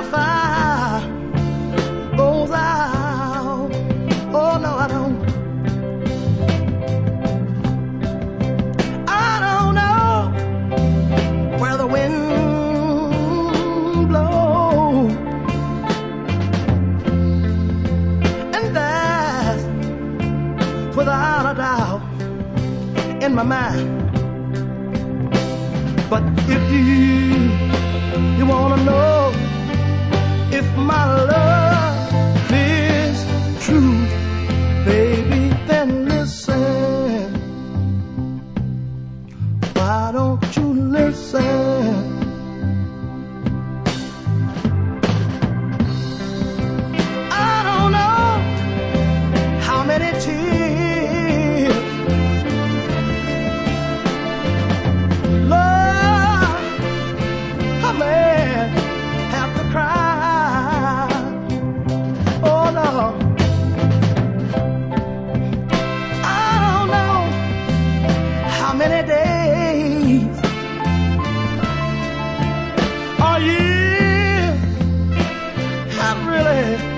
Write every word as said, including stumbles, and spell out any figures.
fire goes out. Oh no, I don't. I don't know where the wind blows, and that's without a doubt in my mind. But if you you wanna know if my love is true, baby, then listen. Why don't you listen? I don't know how many tears love a man have to cry. Oh no, I don't know how many days or years have really